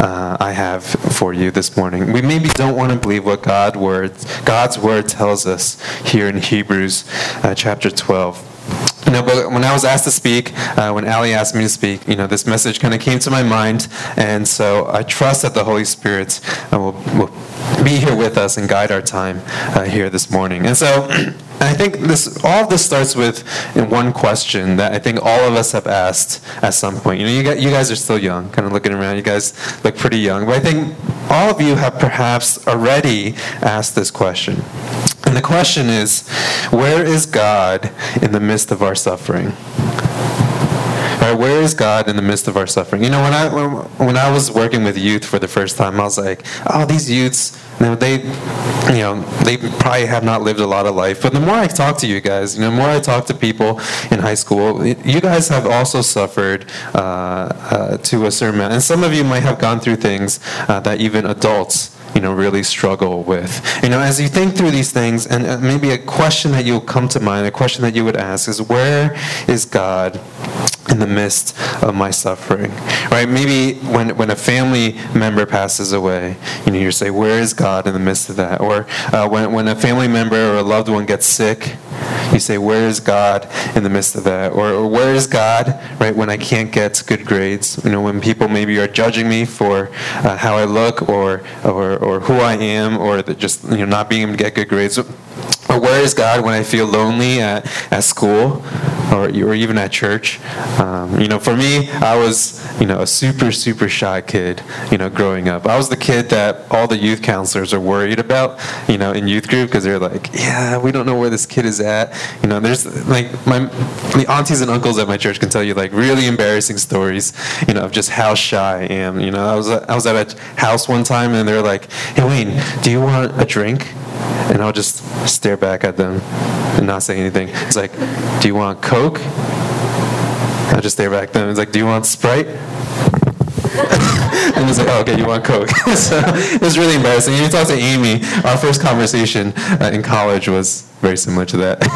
I have for you this morning. We maybe don't want to believe what God's word tells us here in Hebrews chapter 12. But when I was asked to speak, when Allie asked me to speak, this message kind of came to my mind, and so I trust that the Holy Spirit will be here with us and guide our time here this morning. And so I think all of this starts with one question that I think all of us have asked at some point. You guys are still young, kind of looking around. You guys look pretty young, but I think all of you have perhaps already asked this question. And the question is, where is God in the midst of our suffering? Right, where is God in the midst of our suffering? When I was working with youth for the first time, I was like, oh, these youths, they probably have not lived a lot of life. But the more I talk to you guys, the more I talk to people in high school, you guys have also suffered to a certain amount. And some of you might have gone through things that even adults really struggle with. As you think through these things, and maybe a question that you'll come to mind, a question that you would ask is, where is God in the midst of my suffering? Right? Maybe when a family member passes away, you say, where is God in the midst of that? Or when a family member or a loved one gets sick, you say, where is God in the midst of that? Or where is God, right, when I can't get good grades? When people maybe are judging me for how I look or who I am, or just not being able to get good grades. Or where is God when I feel lonely at school or even at church? For me, I was a super, super shy kid, growing up. I was the kid that all the youth counselors are worried about, in youth group, because they're like, yeah, we don't know where this kid is at. There's the aunties and uncles at my church can tell you really embarrassing stories, of just how shy I am. I was at a house one time and they're like, hey, Wayne, do you want a drink? And I'll just stare back at them and not say anything. It's like, do you want Coke? I'll just stare back at them. It's like, do you want Sprite? And it's like, oh, okay, you want Coke. So it was really embarrassing. You talk to Amy, our first conversation in college was very similar to that.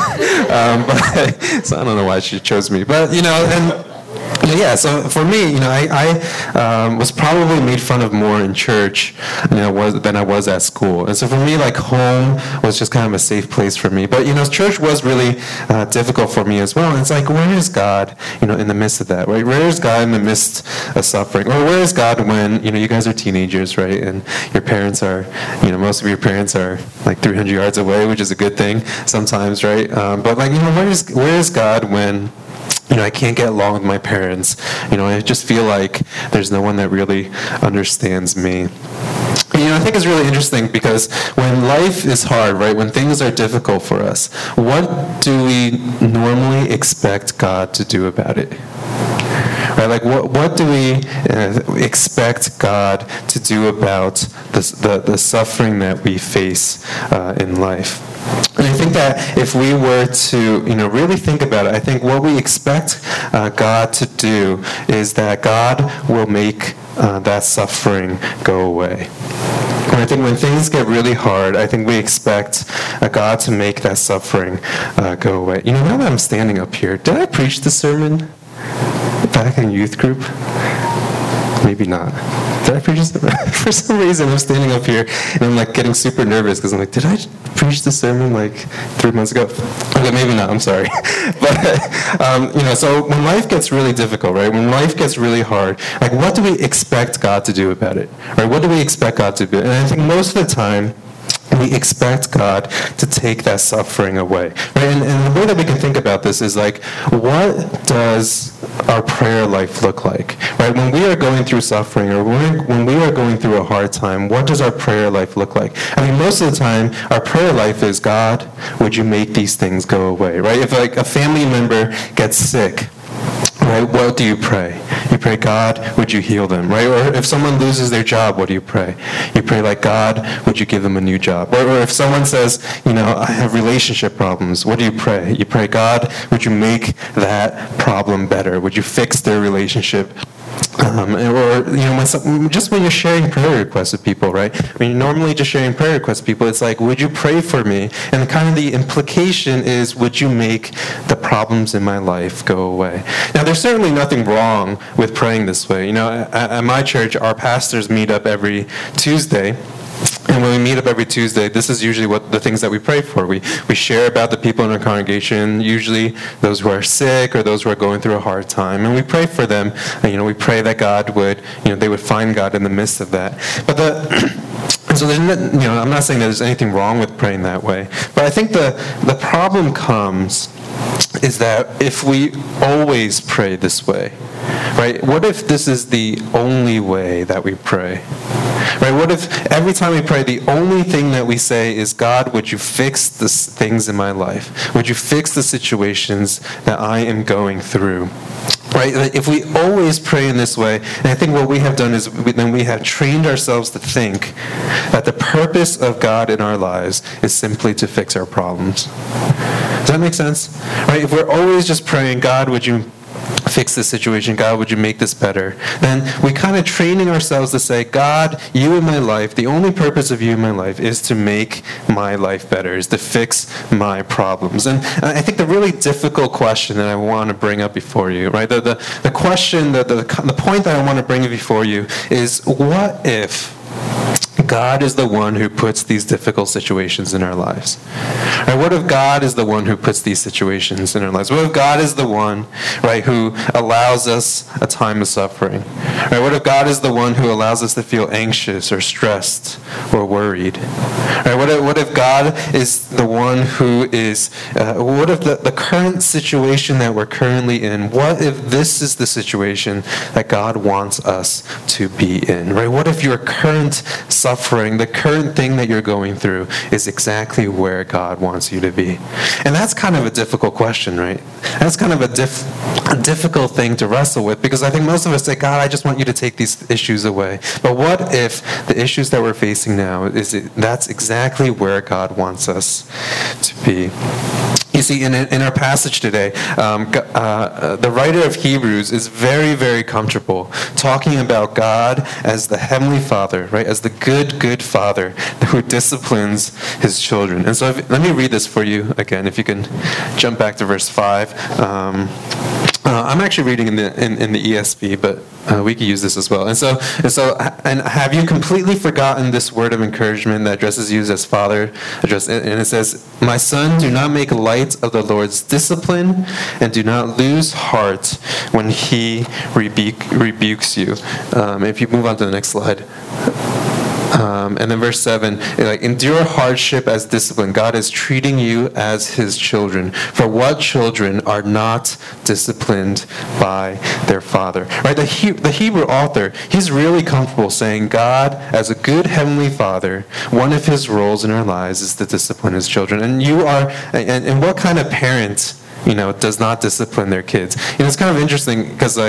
So I don't know why she chose me. But, yeah, so for me, I was probably made fun of more in church than I was at school. And so for me, home was just kind of a safe place for me. But, church was really difficult for me as well. And it's like, where is God, in the midst of that, right? Where is God in the midst of suffering? Or where is God when, you guys are teenagers, right? And your parents are, most of your parents are 300 yards away, which is a good thing sometimes, right? But where is God when I can't get along with my parents? I just feel like there's no one that really understands me. I think it's really interesting because when life is hard, right, when things are difficult for us, what do we normally expect God to do about it? Right, what do we expect God to do about the suffering that we face in life? And I think that if we were to, really think about it, I think what we expect God to do is that God will make that suffering go away. And I think when things get really hard, I think we expect God to make that suffering go away. Now that I'm standing up here, did I preach the sermon back in youth group? Maybe not. Did I preach this? For some reason, I'm standing up here and I'm getting super nervous because I'm like, did I preach the sermon 3 months ago? Okay, maybe not. I'm sorry. But so when life gets really difficult, right? When life gets really hard, what do we expect God to do about it? Right? What do we expect God to do? And I think most of the time, we expect God to take that suffering away. Right? And the way that we can think about this is what does our prayer life look like? Right? When we are going through suffering or when we are going through a hard time, what does our prayer life look like? Most of the time, our prayer life is, God, would you make these things go away? Right? If a family member gets sick, right, what do you pray? You pray, God, would you heal them, right? Or if someone loses their job, what do you pray? You pray God, would you give them a new job? Or if someone says, I have relationship problems, what do you pray? You pray, God, would you make that problem better? Would you fix their relationship Or just when you're sharing prayer requests with people, right? When you're normally just sharing prayer requests with people, it's like, would you pray for me? And kind of the implication is, would you make the problems in my life go away? Now, there's certainly nothing wrong with praying this way. At my church, our pastors meet up every Tuesday. And when we meet up every Tuesday, this is usually what the things that we pray for. We share about the people in our congregation, usually those who are sick or those who are going through a hard time, and we pray for them. And, we pray that God would, they would find God in the midst of that. But so there's, I'm not saying that there's anything wrong with praying that way, but I think the problem comes is that if we always pray this way, right? What if this is the only way that we pray? Right? What if every time we pray, the only thing that we say is, God, would you fix the things in my life? Would you fix the situations that I am going through? Right? If we always pray in this way, and I think what we have done is then we have trained ourselves to think that the purpose of God in our lives is simply to fix our problems. Does that make sense? Right? If we're always just praying, God, would you fix this situation, God, would you make this better? Then we kind of training ourselves to say, God, you in my life, the only purpose of you in my life is to make my life better, is to fix my problems. And I think the really difficult question that I want to bring up before you, right? The question, the point that I want to bring before you is, what if God is the one who puts these difficult situations in our lives? Right? What if God is the one who puts these situations in our lives? What if God is the one, right, who allows us a time of suffering? Right? What if God is the one who allows us to feel anxious or stressed or worried? Right? What if God is the one who is, what if the current situation that we're currently in, what if this is the situation that God wants us to be in? Right? What if your current suffering, the current thing that you're going through, is exactly where God wants you to be? And that's kind of a difficult question, right? That's kind of a difficult thing to wrestle with, because I think most of us say, God, I just want you to take these issues away. But what if the issues that we're facing now, that's exactly where God wants us to be? You see, in our passage today, the writer of Hebrews is very, very comfortable talking about God as the Heavenly Father, right? As the good Father who disciplines His children. And so let me read this for you again, if you can jump back to verse 5. I'm actually reading in the ESV, but we could use this as well. And have you completely forgotten this word of encouragement that addresses you as Father? And it says, my son, do not make light of the Lord's discipline, and do not lose heart when He rebukes you. If you move on to the next slide. And then verse 7, endure hardship as discipline. God is treating you as His children. For what children are not disciplined by their father? Right? The Hebrew author, he's really comfortable saying God, as a good Heavenly Father, one of His roles in our lives is to discipline His children. And you are, and what kind of parent does not discipline their kids? It's kind of interesting because,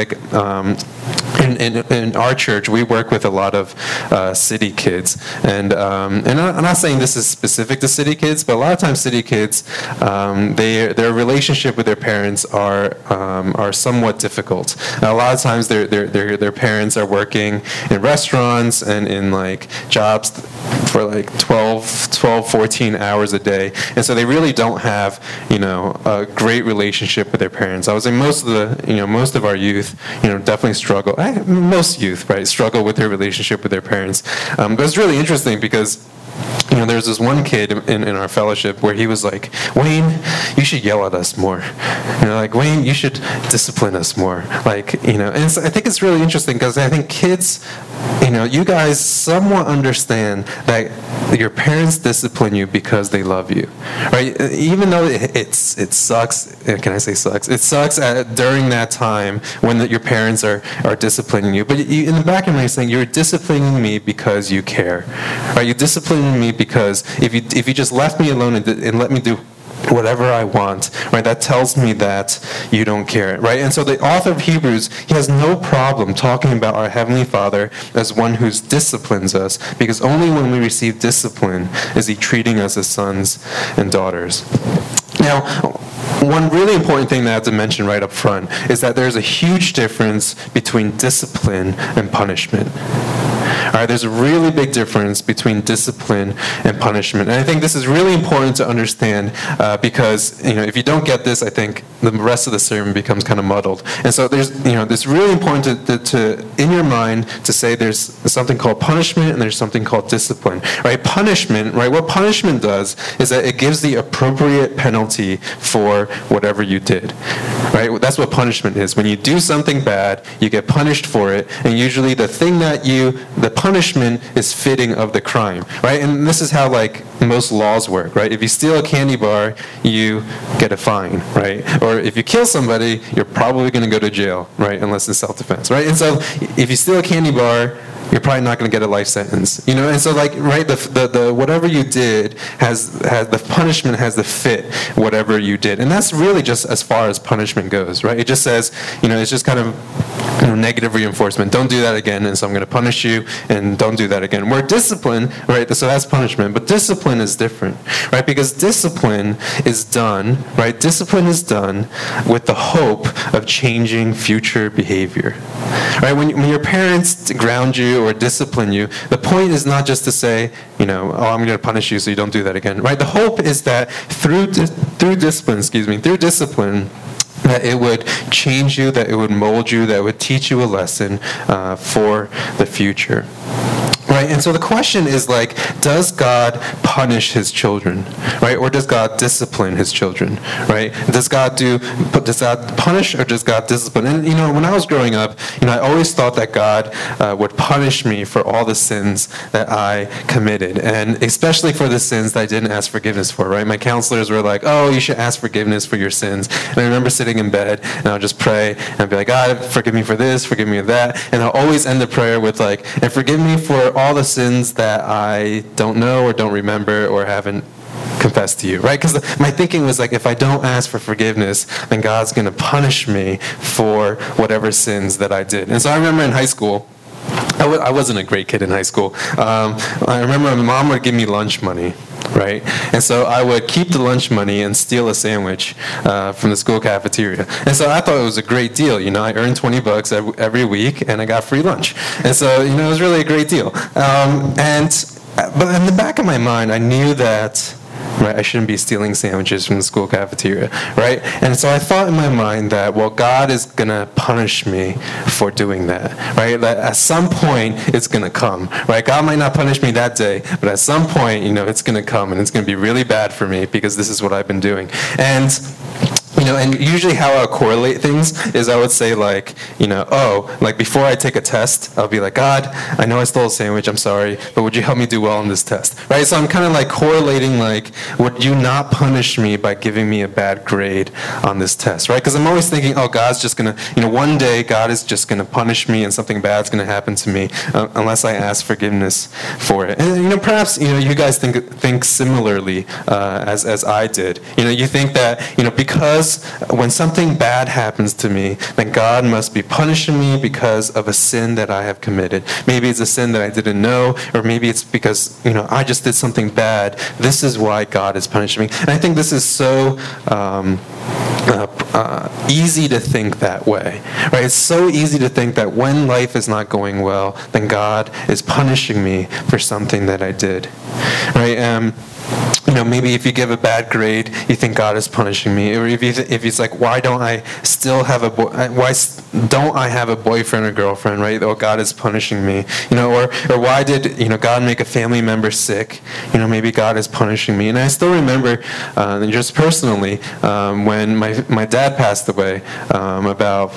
in our church, we work with a lot of city kids, and I'm not saying this is specific to city kids, but a lot of times city kids, their relationship with their parents are somewhat difficult. A lot of times, their parents are working in restaurants and in jobs for 12, 14 hours a day, and so they really don't have a great relationship with their parents. I would say most of our youth, definitely struggle. Most youth, right, struggle with their relationship with their parents. But it's really interesting because there's this one kid in our fellowship where he was like, Wayne, you should yell at us more. Wayne, you should discipline us more. And so I think it's really interesting because I think kids, you guys somewhat understand that your parents discipline you because they love you, right? Even though it sucks, can I say sucks? It sucks during that time when your parents are disciplining you. But in the back of your mind, you're saying, you're disciplining me because you care, right? You're disciplining me because if you just left me alone and let me do whatever I want, right? That tells me that you don't care, right? And so the author of Hebrews, he has no problem talking about our Heavenly Father as one who disciplines us, because only when we receive discipline is He treating us as sons and daughters. Now, one really important thing that I have to mention right up front is that there's a huge difference between discipline and punishment. All right, there's a really big difference between discipline and punishment. And I think this is really important to understand because, if you don't get this, I think the rest of the sermon becomes kind of muddled. And so it's really important to in your mind to say there's something called punishment and there's something called discipline. Right? Punishment, right? What punishment does is that it gives the appropriate penalty for whatever you did. Right? That's what punishment is. When you do something bad, you get punished for it, and usually the punishment is fitting of the crime, right? And this is how most laws work, right? If you steal a candy bar, you get a fine, right? Or if you kill somebody, you're probably going to go to jail, right? Unless it's self-defense, right? And so if you steal a candy bar, you're probably not going to get a life sentence, And so, right, the whatever you did has the punishment has to fit whatever you did, and that's really just as far as punishment goes, right? It just says, it's just kind of negative reinforcement. Don't do that again, and so I'm going to punish you, and don't do that again. Where discipline, right? So that's punishment, but discipline is different, right? Because discipline is done, right? Discipline is done with the hope of changing future behavior, right? When your parents ground you or discipline you, the point is not just to say, I'm going to punish you so you don't do that again, right? The hope is that through discipline, that it would change you, that it would mold you, that it would teach you a lesson for the future. Right? And so the question is does God punish his children? Right? Or does God discipline his children? Right? Does God punish or does God discipline? And when I was growing up, I always thought that God would punish me for all the sins that I committed, and especially for the sins that I didn't ask forgiveness for, right? My counselors were like, "Oh, you should ask forgiveness for your sins." And I remember sitting in bed and I would just pray and I'd be like, "God, forgive me for this, forgive me for that." And I'll always end the prayer with "And forgive me for all the sins that I don't know or don't remember or haven't confessed to you," right? Because my thinking was if I don't ask for forgiveness, then God's going to punish me for whatever sins that I did. And so I remember in high school, I wasn't a great kid in high school. I remember my mom would give me lunch money, right? And so I would keep the lunch money and steal a sandwich from the school cafeteria. And so I thought it was a great deal. I earned $20 every week and I got free lunch. And so, it was really a great deal. But in the back of my mind, I knew that, right, I shouldn't be stealing sandwiches from the school cafeteria, right? And so I thought in my mind that, God is going to punish me for doing that, right? That at some point, it's going to come, right? God might not punish me that day, but at some point, it's going to come, and it's going to be really bad for me because this is what I've been doing. And and usually how I would correlate things is I would say before I take a test, I'll be like, "God, I know I stole a sandwich, I'm sorry, but would you help me do well on this test?" Right? So I'm kind of correlating would you not punish me by giving me a bad grade on this test, right? Because I'm always thinking, God's just going to, one day God is just going to punish me and something bad's going to happen to me unless I ask forgiveness for it. And perhaps you guys think similarly as I did. You think that because when something bad happens to me, then God must be punishing me because of a sin that I have committed. Maybe it's a sin that I didn't know, or maybe it's because, I just did something bad. This is why God is punishing me. And I think this is so easy to think that way, right? It's so easy to think that when life is not going well, then God is punishing me for something that I did, right? Maybe if you give a bad grade, you think God is punishing me, or if it's why don't I have a boyfriend or girlfriend, right? Or God is punishing me, or why did God make a family member sick? Maybe God is punishing me. And I still remember, just personally, when my dad passed away about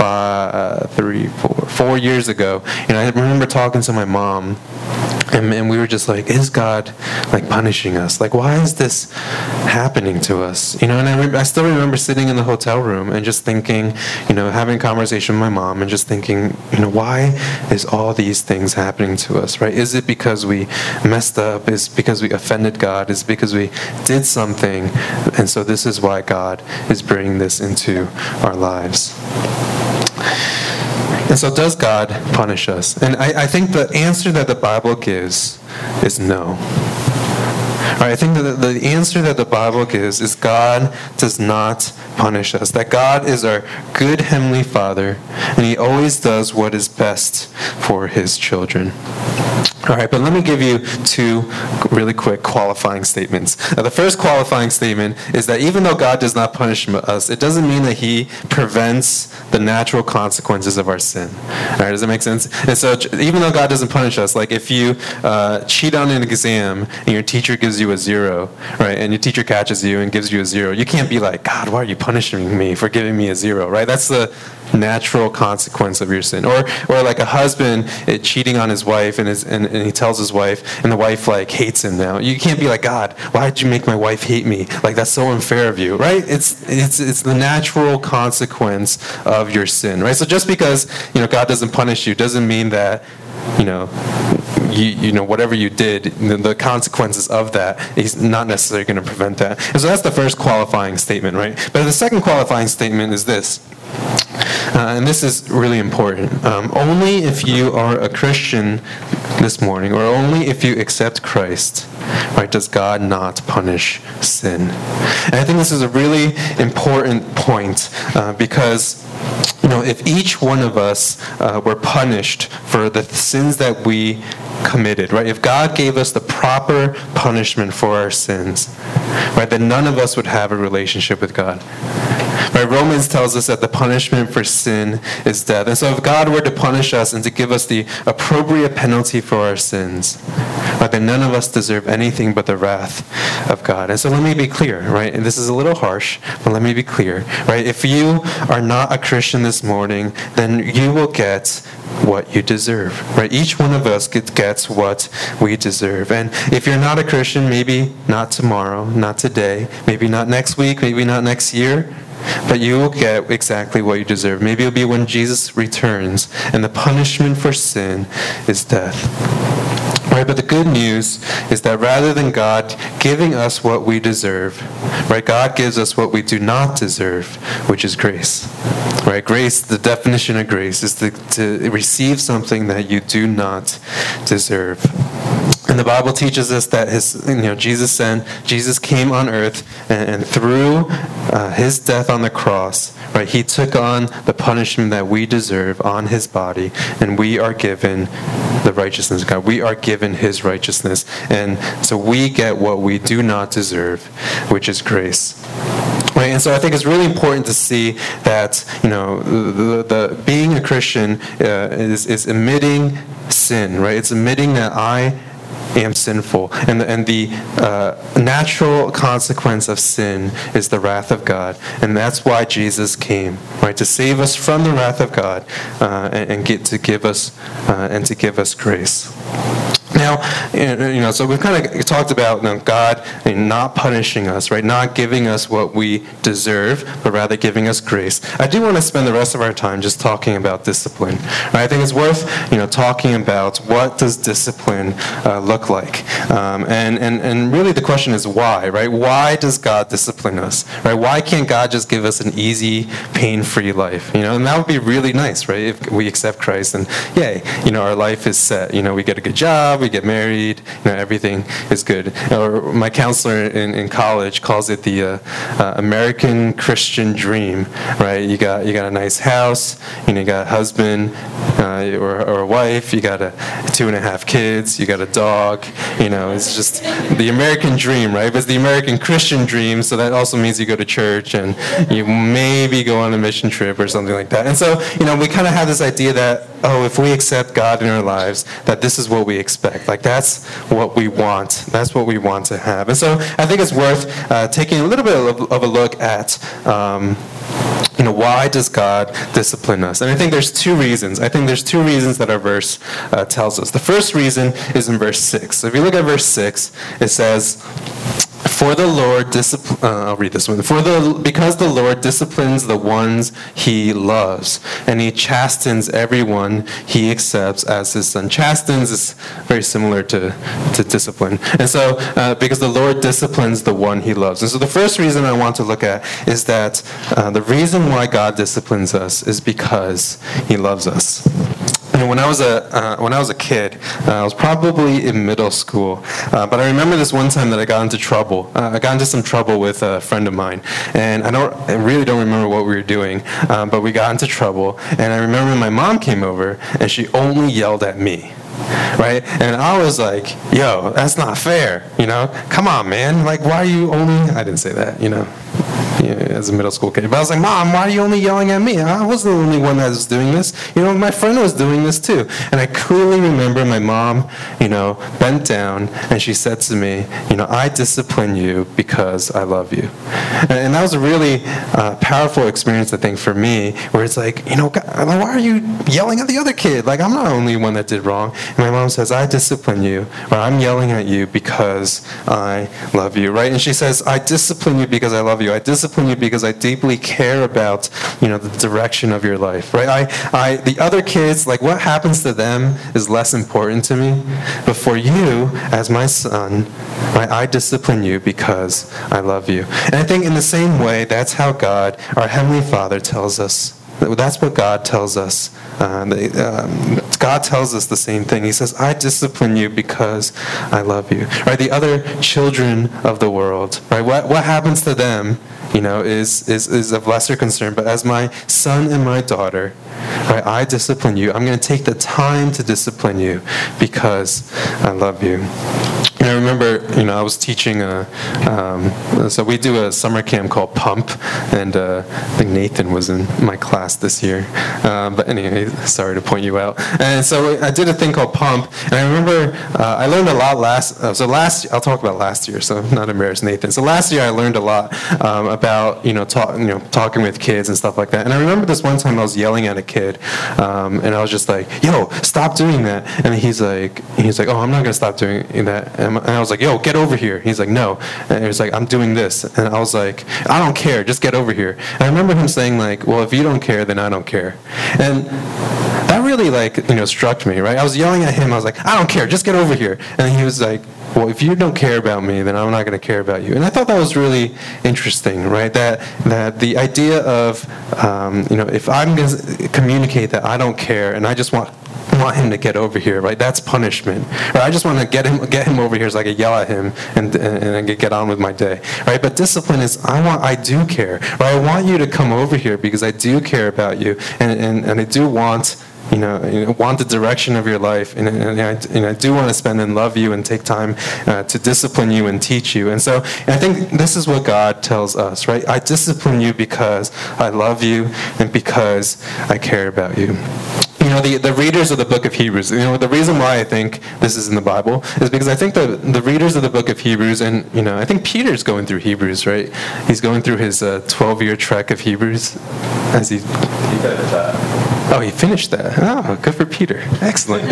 4 years ago. I remember talking to my mom. And we were just is God punishing us? Why is this happening to us? And I still remember sitting in the hotel room and just thinking, having a conversation with my mom and just thinking, why is all these things happening to us, right? Is it because we messed up? Is it because we offended God? Is it because we did something? And so this is why God is bringing this into our lives. And so does God punish us? And I think the answer that the Bible gives is no. All right, I think that the answer that the Bible gives is God does not punish us. That God is our good Heavenly Father, and He always does what is best for His children. All right, but let me give you two really quick qualifying statements. Now, the first qualifying statement is that even though God does not punish us, it doesn't mean that He prevents the natural consequences of our sin. All right, does that make sense? And so even though God doesn't punish us, like if you cheat on an exam and your teacher gives you a 0, right, and your teacher catches you and gives you a 0, you can't be like, God, why are you punishing me for giving me a 0, right? That's the natural consequence of your sin. Or like a husband cheating on his wife and he tells his wife, and the wife like hates him now. You can't be like, God, why did you make my wife hate me? Like, that's so unfair of you, right? It's the natural consequence of your sin, right? So just because God doesn't punish you doesn't mean that whatever you did, the consequences of that, He's not necessarily going to prevent that. And so that's the first qualifying statement, right? But the second qualifying statement is this. And this is really important. Only if you are a Christian this morning, or only if you accept Christ, right, does God not punish sin. And I think this is a really important point because if each one of us were punished for the sins that we committed, right? If God gave us the proper punishment for our sins, right, then none of us would have a relationship with God. Right, Romans tells us that the punishment for sin is death. And so if God were to punish us and to give us the appropriate penalty for our sins, right, then none of us deserve anything but the wrath of God. And so let me be clear, right? And this is a little harsh, but let me be clear, right? If you are not a Christian this morning, then you will get what you deserve, right? Each one of us gets what we deserve. And if you're not a Christian, maybe not tomorrow, not today, maybe not next week, maybe not next year, but you will get exactly what you deserve. Maybe it'll be when Jesus returns, and the punishment for sin is death. Right, but the good news is that rather than God giving us what we deserve, right, God gives us what we do not deserve, which is grace. Right, grace, the definition of grace is to receive something that you do not deserve. And the Bible teaches us that Jesus came on earth, and through His death on the cross, right, He took on the punishment that we deserve on His body, and we are given the righteousness of God. We are given His righteousness, and so we get what we do not deserve, which is grace. Right, and so I think it's really important to see that the being a Christian is admitting sin, right? It's admitting that I am sinful, and the natural consequence of sin is the wrath of God, and that's why Jesus came, right, to save us from the wrath of God, and to give us grace. Now, so we've kind of talked about God not punishing us, right? Not giving us what we deserve, but rather giving us grace. I do want to spend the rest of our time just talking about discipline. Right? I think it's worth, talking about what does discipline look like, and really the question is why, right? Why does God discipline us, right? Why can't God just give us an easy, pain-free life? And that would be really nice, right? If we accept Christ and yay, our life is set. We get a good job. We get married, everything is good. Or my counselor in college calls it the American Christian dream, right? You got a nice house, you got a husband or a wife, you got 2.5 kids, you got a dog, it's just the American dream, right? But it's the American Christian dream, so that also means you go to church and you maybe go on a mission trip or something like that. And so, we kind of have this idea that, if we accept God in our lives, that this is what we expect. Like, that's what we want. That's what we want to have. And so I think it's worth taking a little bit of a look at why does God discipline us? And I think there's two reasons. That our verse tells us. The first reason is in verse 6. So if you look at verse 6, it says, For the Lord I'll read this one. Because the Lord disciplines the ones He loves, and He chastens everyone He accepts as His son. Chastens is very similar to discipline. And so, because the Lord disciplines the one He loves. And so the first reason I want to look at is that the reason why God disciplines us is because He loves us. And when I was a kid, I was probably in middle school, but I remember this one time that I got into trouble. I got into some trouble with a friend of mine, and I really don't remember what we were doing, but we got into trouble. And I remember my mom came over, and she only yelled at me. Right? And I was like, yo, that's not fair, Come on, man. Like, why are you only... I didn't say that, as a middle school kid. But I was like, Mom, why are you only yelling at me? I wasn't the only one that was doing this. My friend was doing this too. And I clearly remember my mom, bent down, and she said to me, I discipline you because I love you. And that was a really powerful experience, I think, for me, where it's like, God, why are you yelling at the other kid? Like, I'm not the only one that did wrong. And my mom says, I discipline you, or I'm yelling at you because I love you, right? And she says, I discipline you because I love you. I discipline you because I deeply care about, the direction of your life, right? The other kids, like, what happens to them is less important to me. But for you, as my son, right, I discipline you because I love you. And I think in the same way, that's how God, our Heavenly Father, tells us. That's what God tells us. God tells us the same thing. He says, I discipline you because I love you. Right? The other children of the world, right? What happens to them, is of lesser concern. But as my son and my daughter, right, I discipline you. I'm going to take the time to discipline you because I love you. And I remember, I was teaching, so we do a summer camp called Pump, and I think Nathan was in my class this year. But anyway, sorry to point you out. And so I did a thing called Pump, and I remember I learned a lot I'll talk about last year, so I'm not embarrassed, Nathan. So last year I learned a lot about, talking with kids and stuff like that. And I remember this one time I was yelling at a kid, and I was just like, yo, stop doing that. And he's like, oh, I'm not going to stop doing that. And I was like, yo, get over here. He's like, no. And he was like, I'm doing this. And I was like, I don't care. Just get over here. And I remember him saying, like, well, if you don't care, then I don't care. And that really, struck me, right? I was yelling at him. I was like, I don't care. Just get over here. And he was like, well, if you don't care about me, then I'm not going to care about you. And I thought that was really interesting, right? That the idea of, if I'm going to communicate that I don't care and I just want him to get over here, right? That's punishment. Or I just want to get him over here so I can yell at him and I can get on with my day, right? But discipline is I do care, right? I want you to come over here because I do care about you, and I do want want the direction of your life, and I do want to spend and love you and take time to discipline you and teach you. And so I think this is what God tells us, right? I discipline you because I love you and because I care about you. The readers of the book of Hebrews, the reason why I think this is in the Bible is because I think the readers of the book of Hebrews, and, I think Peter's going through Hebrews, right? He's going through his 12-year trek of Hebrews as he finished that. Oh, good for Peter. Excellent.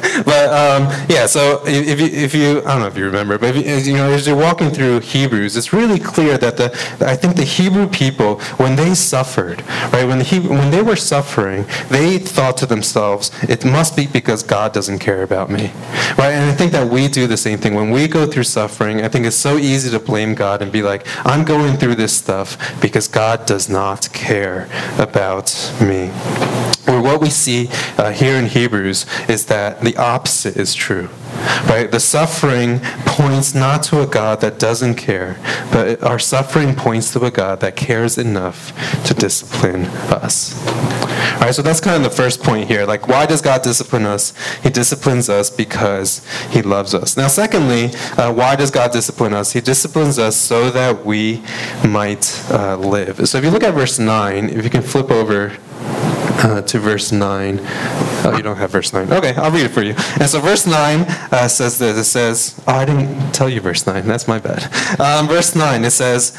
But, so if you, I don't know if you remember, but as you're walking through Hebrews, it's really clear that I think the Hebrew people, when they suffered, right, when they were suffering, they thought to themselves, it must be because God doesn't care about me, right? And I think that we do the same thing. When we go through suffering, I think it's so easy to blame God and be like, I'm going through this stuff because God does not care about me. Or what we see here in Hebrews is that the opposite is true, right? The suffering points not to a God that doesn't care, but our suffering points to a God that cares enough to discipline us. All right, so that's kind of the first point here. Like, why does God discipline us? He disciplines us because he loves us. Now, secondly, why does God discipline us? He disciplines us so that we might live. So if you look at verse 9, if you can flip over to verse 9. Oh, you don't have verse 9. Okay, I'll read it for you. And so verse 9 says this. It says, I didn't tell you verse 9. That's my bad. Verse 9, it says,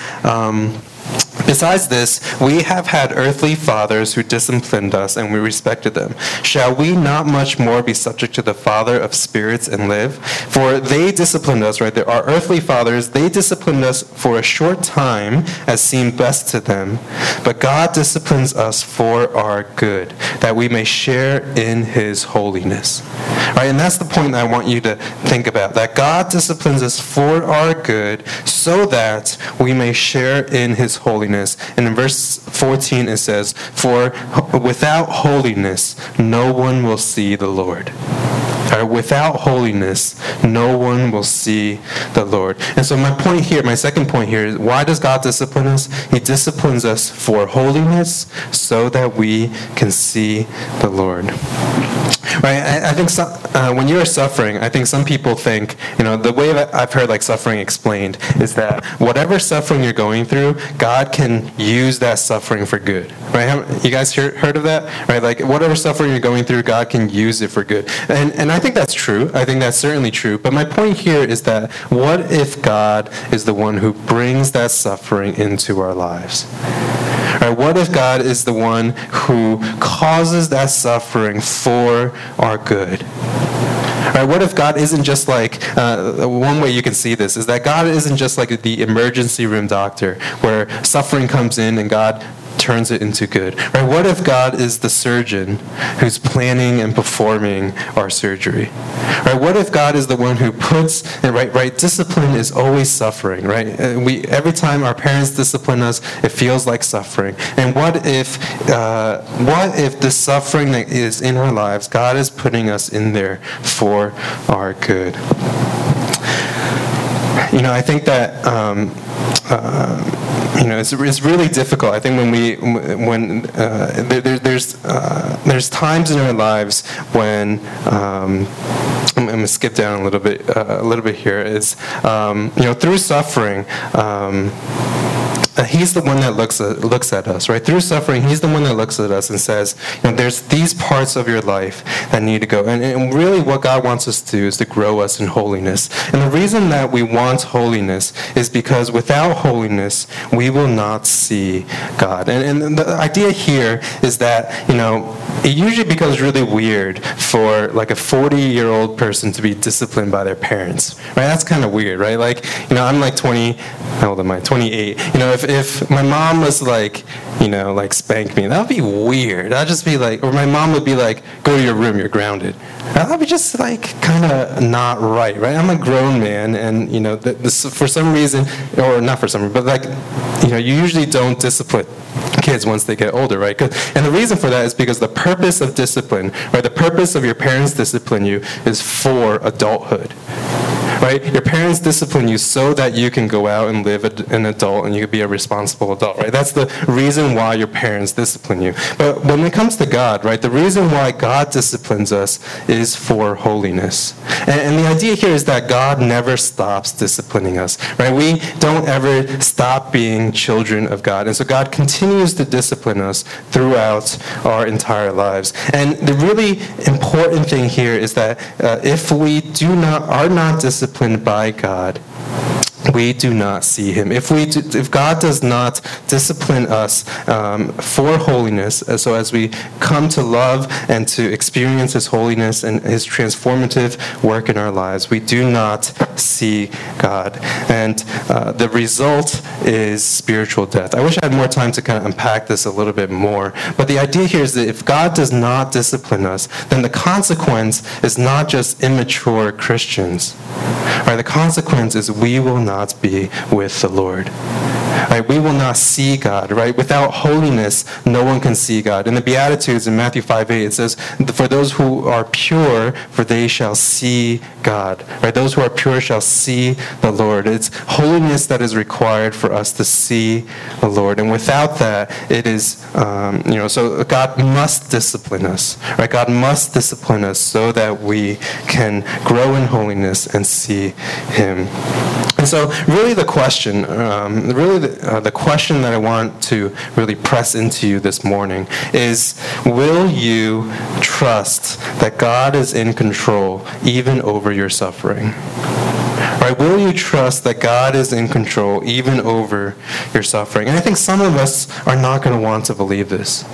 besides this, we have had earthly fathers who disciplined us, and we respected them. Shall we not much more be subject to the Father of spirits and live? For they disciplined us, right? Our earthly fathers, they disciplined us for a short time as seemed best to them. But God disciplines us for our good, that we may share in his holiness. Right? And that's the point that I want you to think about, that God disciplines us for our good so that we may share in his holiness. And in verse 14 it says, "For without holiness no one will see the Lord." Without holiness, no one will see the Lord. And so my second point here is, why does God discipline us? He disciplines us for holiness so that we can see the Lord. Right? I think when you are suffering, I think some people think, the way that I've heard suffering explained is that whatever suffering you're going through, God can use that suffering for good. Right? You guys heard of that? Right? Whatever suffering you're going through, God can use it for good. And I think that's true. I think that's certainly true. But my point here is that what if God is the one who brings that suffering into our lives? Right, what if God is the one who causes that suffering for our good? Right, what if God isn't just one way you can see this is that God isn't just like the emergency room doctor where suffering comes in and God turns it into good. Right? What if God is the surgeon who's planning and performing our surgery? Right? What if God is the one who puts, right? Discipline is always suffering, right? Every time our parents discipline us, it feels like suffering. And what if the suffering that is in our lives, God is putting us in there for our good? I think that it's really difficult. I think there's times in our lives when I'm going to skip down a little bit here. Is through suffering. He's the one that looks at us, right? Through suffering, he's the one that looks at us and says, there's these parts of your life that need to go. And really what God wants us to do is to grow us in holiness. And the reason that we want holiness is because without holiness, we will not see God. And the idea here is that, it usually becomes really weird for a 40-year-old person to be disciplined by their parents, right? That's kind of weird, right? I'm 20, how old am I? 28. If my mom was spank me, that would be weird. I'd just be or my mom would be go to your room, you're grounded. That would be just kind of not right? I'm a grown man, and this for some reason, or not for some reason, but you usually don't discipline kids once they get older, right? And the reason for that is because the purpose of discipline, right, the purpose of your parents discipline you is for adulthood. Right? Your parents discipline you so that you can go out and live an adult and you can be a responsible adult, right? That's the reason why your parents discipline you. But when it comes to God, right, the reason why God disciplines us is for holiness. And the idea here is that God never stops disciplining us, right? We don't ever stop being children of God. And so God continues to discipline us throughout our entire lives. And the really important thing here is that if we are not disciplined by God, we do not see him. If God does not discipline us for holiness, so as we come to love and to experience his holiness and his transformative work in our lives, we do not see God. And the result is spiritual death. I wish I had more time to kind of unpack this a little bit more. But the idea here is that if God does not discipline us, then the consequence is not just immature Christians. Right? The consequence is we will not be with the Lord. Right? We will not see God. Right? Without holiness, no one can see God. In the Beatitudes in Matthew 5:8, it says, "For those who are pure, for they shall see God." Right? Those who are pure shall see the Lord. It's holiness that is required for us to see the Lord. And without that, it is, so God must discipline us. Right? God must discipline us so that we can grow in holiness and see him. And so really the question, the question that I want to really press into you this morning is, will you trust that God is in control even over your suffering? Right? Will you trust that God is in control even over your suffering? And I think some of us are not going to want to believe this.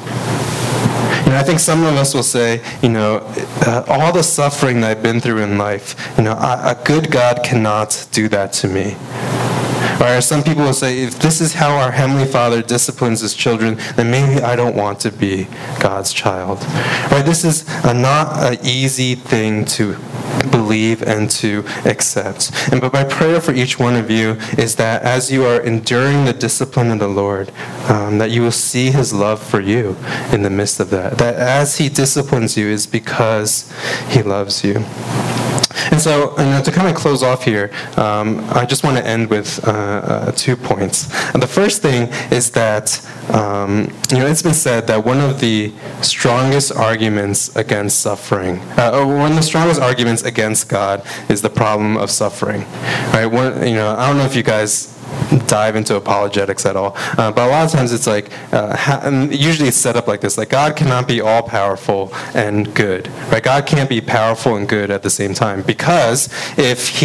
I think some of us will say, all the suffering that I've been through in life, a good God cannot do that to me. Or some people will say, if this is how our Heavenly Father disciplines His children, then maybe I don't want to be God's child. Right? This is not an easy thing to believe and to accept. But my prayer for each one of you is that as you are enduring the discipline of the Lord, that you will see His love for you in the midst of that. That as He disciplines you is because He loves you. And so, to kind of close off here, I just want to end with 2 points. And the first thing is that, it's been said that one of the strongest arguments against suffering, or one of the strongest arguments against God is the problem of suffering. Right? I don't know if you guys dive into apologetics at all, but a lot of times it's like, usually it's set up like this, like God cannot be all powerful and good, right? God can't be powerful and good at the same time, because if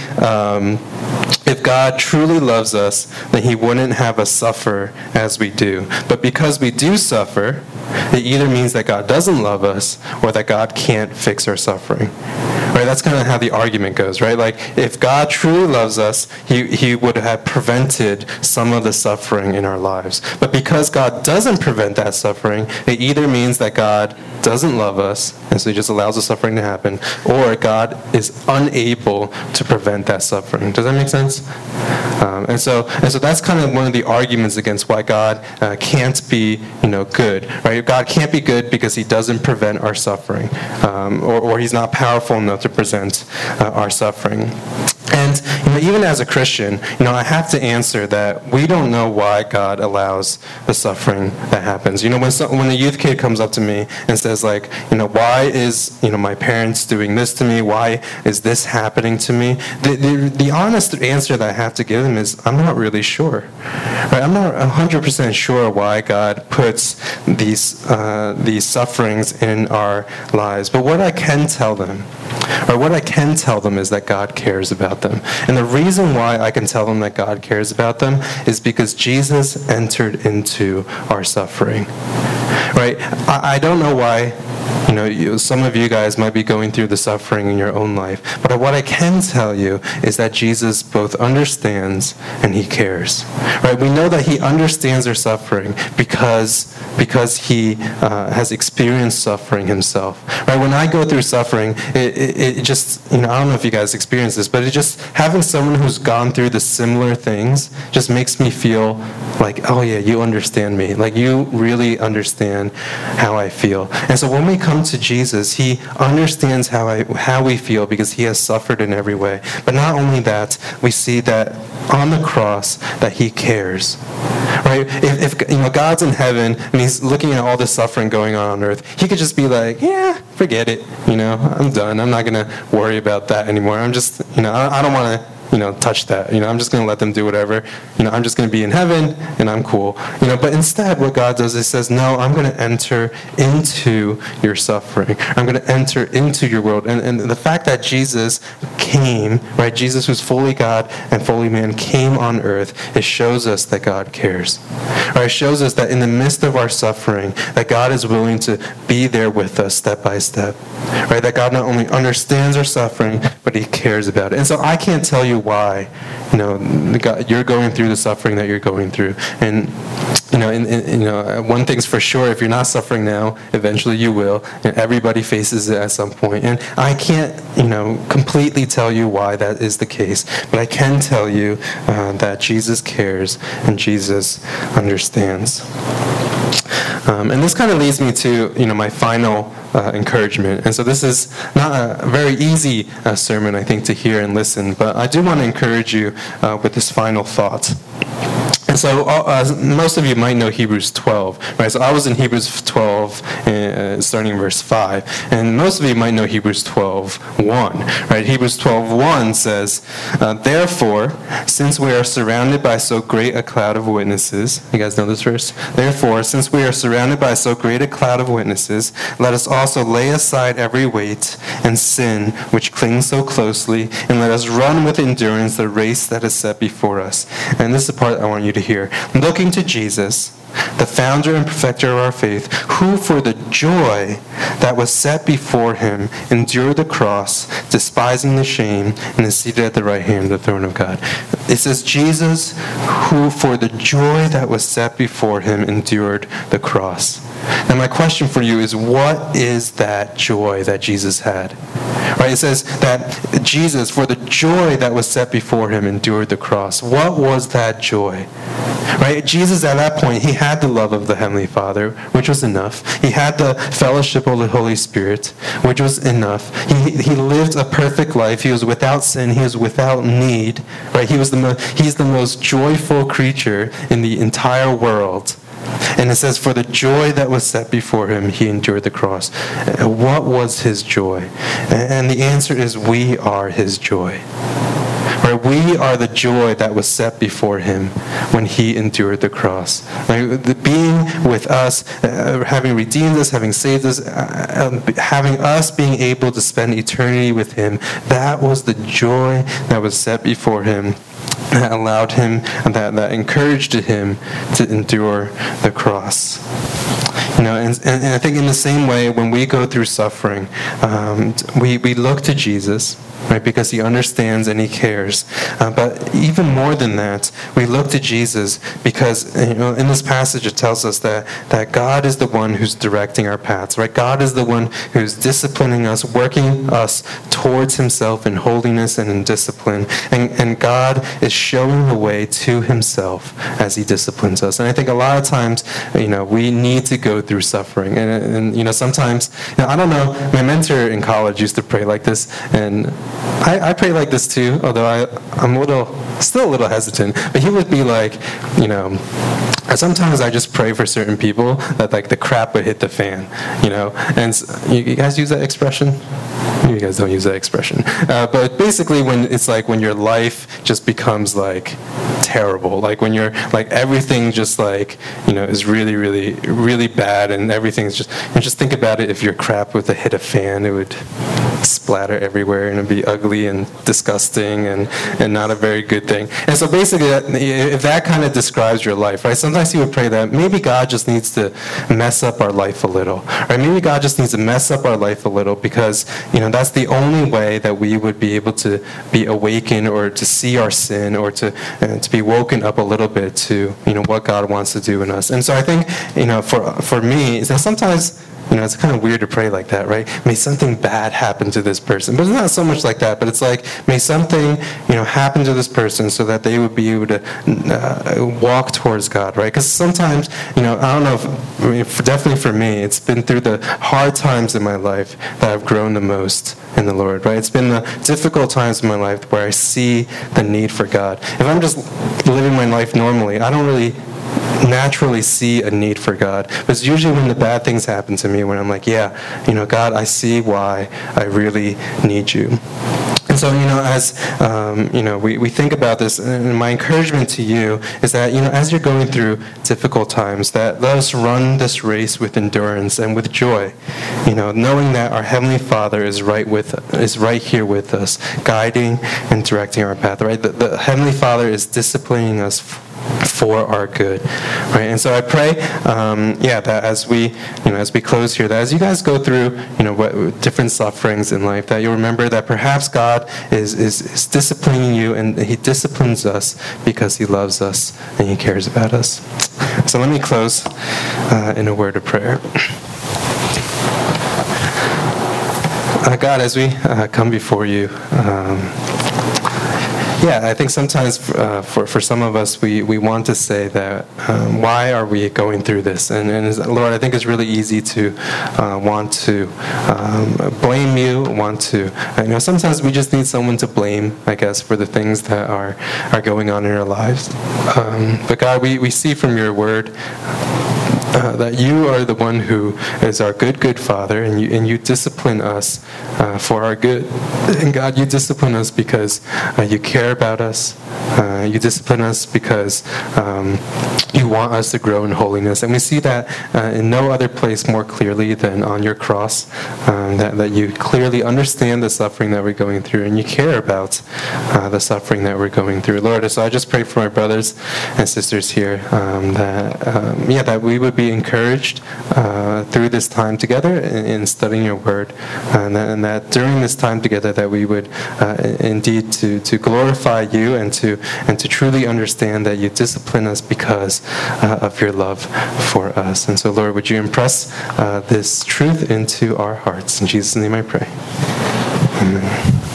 God truly loves us, then He wouldn't have us suffer as we do. But because we do suffer, it either means that God doesn't love us or that God can't fix our suffering. Right? That's kind of how the argument goes, right? Like, if God truly loves us, He would have prevented some of the suffering in our lives. But because God doesn't prevent that suffering, it either means that God doesn't love us, and so He just allows the suffering to happen, or God is unable to prevent that suffering. Does that make sense? And so that's kind of one of the arguments against why God can't be, good, right? God can't be good because He doesn't prevent our suffering, or He's not powerful enough to present our suffering. And even as a Christian, I have to answer that we don't know why God allows the suffering that happens. When a youth kid comes up to me and says, like, why is my parents doing this to me? Why is this happening to me? The honest answer that I have to give them is, I'm not really sure. Right? I'm not 100% sure why God puts these sufferings in our lives. But what I can tell them, is that God cares about them. And the reason why I can tell them that God cares about them is because Jesus entered into our suffering. Right? I don't know why, some of you guys might be going through the suffering in your own life. But what I can tell you is that Jesus both understands and He cares. Right? We know that He understands our suffering because He has experienced suffering Himself. Right? When I go through suffering, it just, I don't know if you guys experience this, but it just, having someone who's gone through the similar things just makes me feel like, oh yeah, you understand me. Like, you really understand how I feel. And so when we come to Jesus, He understands how we feel because He has suffered in every way. But not only that, we see that on the cross that He cares. Right? If God's in heaven and He's looking at all this suffering going on earth, He could just be like, yeah, forget it. I'm done. I'm not going to worry about that anymore. I'm just, I don't want to touch that. I'm just going to let them do whatever. I'm just going to be in heaven and I'm cool. But instead what God does is says, no, I'm going to enter into your suffering. I'm going to enter into your world. And the fact that Jesus came, right, Jesus who's fully God and fully man came on earth, it shows us that God cares. Right? It shows us that in the midst of our suffering, that God is willing to be there with us step by step. Right? That God not only understands our suffering, but He cares about it. And so I can't tell you why, you're going through the suffering that you're going through. And one thing's for sure: if you're not suffering now, eventually you will. And everybody faces it at some point. And I can't, completely tell you why that is the case, but I can tell you that Jesus cares and Jesus understands. And this kind of leads me to, my final encouragement. And so this is not a very easy sermon, I think, to hear and listen, but I do want to encourage you with this final thought. And so most of you might know Hebrews 12, right? So I was in Hebrews 12, starting in verse 5. And most of you might know Hebrews 12:1, right? Hebrews 12:1 says, therefore, since we are surrounded by so great a cloud of witnesses, you guys know this verse? Therefore, since we are surrounded by so great a cloud of witnesses, let us also lay aside every weight and sin which clings so closely, and let us run with endurance the race that is set before us. And this is the part I want you to hear. Looking to Jesus, the founder and perfecter of our faith, who for the joy that was set before him, endured the cross, despising the shame, and is seated at the right hand of the throne of God. It says Jesus, who for the joy that was set before him endured the cross. Now my question for you is, what is that joy that Jesus had? Right? It says that Jesus, for the joy that was set before him, endured the cross. What was that joy? Right? Jesus, at that point, he had the love of the Heavenly Father, which was enough. He had the fellowship of the Holy Spirit, which was enough. He lived a perfect life. He was without sin. He was without need. Right? He's the most joyful creature in the entire world. And it says, for the joy that was set before him, he endured the cross. What was his joy? And the answer is, we are his joy. Right? We are the joy that was set before him when he endured the cross. Right? The being with us, having redeemed us, having saved us, having us being able to spend eternity with him, that was the joy that was set before him, that allowed him, that encouraged him to endure the cross. And I think in the same way, when we go through suffering, we look to Jesus, right? Because he understands and he cares. But even more than that, we look to Jesus because in this passage it tells us that God is the one who's directing our paths, right? God is the one who's disciplining us, working us towards himself in holiness and in discipline. And God is showing the way to himself as he disciplines us. And I think a lot of times, we need to go through suffering. And sometimes, I don't know, my mentor in college used to pray like this, and I pray like this too, although I'm still a little hesitant. But he would be like, sometimes I just pray for certain people that like the crap would hit the fan, And you guys use that expression? You guys don't use that expression. But basically when your life just becomes like terrible, like when you're like everything just like, is really, really, really bad and everything's just think about it, if your crap with a hit a fan, it would splatter everywhere and it'd be ugly and disgusting and not a very good thing. And so basically, if that kind of describes your life, right? Sometimes you would pray that maybe God just needs to mess up our life a little, right? Maybe God just needs to mess up our life a little because, that's the only way that we would be able to be awakened or to see our sin or to be woken up a little bit to, what God wants to do in us. And so I think, for me, is that sometimes, it's kind of weird to pray like that, right? May something bad happen to this person. But it's not so much like that, but it's like, may something, happen to this person so that they would be able to walk towards God, right? Because sometimes, I don't know, definitely for me, it's been through the hard times in my life that I've grown the most in the Lord, right? It's been the difficult times in my life where I see the need for God. If I'm just living my life normally, I don't really naturally see a need for God. But it's usually when the bad things happen to me when I'm like, God, I see why I really need you. And so, as we think about this, and my encouragement to you is that, as you're going through difficult times, that let us run this race with endurance and with joy, knowing that our Heavenly Father is right here with us, guiding and directing our path. Right, the Heavenly Father is disciplining us for our good, right? And so I pray, that as we close here, that as you guys go through, what different sufferings in life, that you'll remember that perhaps God is disciplining you, and He disciplines us because He loves us and He cares about us. So let me close in a word of prayer. God, as we come before you. I think sometimes for some of us, we want to say that, why are we going through this? And Lord, I think it's really easy to want to blame you, sometimes we just need someone to blame, I guess, for the things that are going on in our lives. But God, we see from your word that you are the one who is our good Father, and you discipline us for our good. And God, you discipline us because you care about us. You discipline us because you want us to grow in holiness. And we see that in no other place more clearly than on your cross, that you clearly understand the suffering that we're going through, and you care about the suffering that we're going through. Lord, so I just pray for my brothers and sisters here, that we would be be encouraged through this time together in studying your word, and that during this time together that we would indeed to glorify you and to truly understand that you discipline us because of your love for us. And so, Lord, would you impress this truth into our hearts? In Jesus' name I pray. Amen.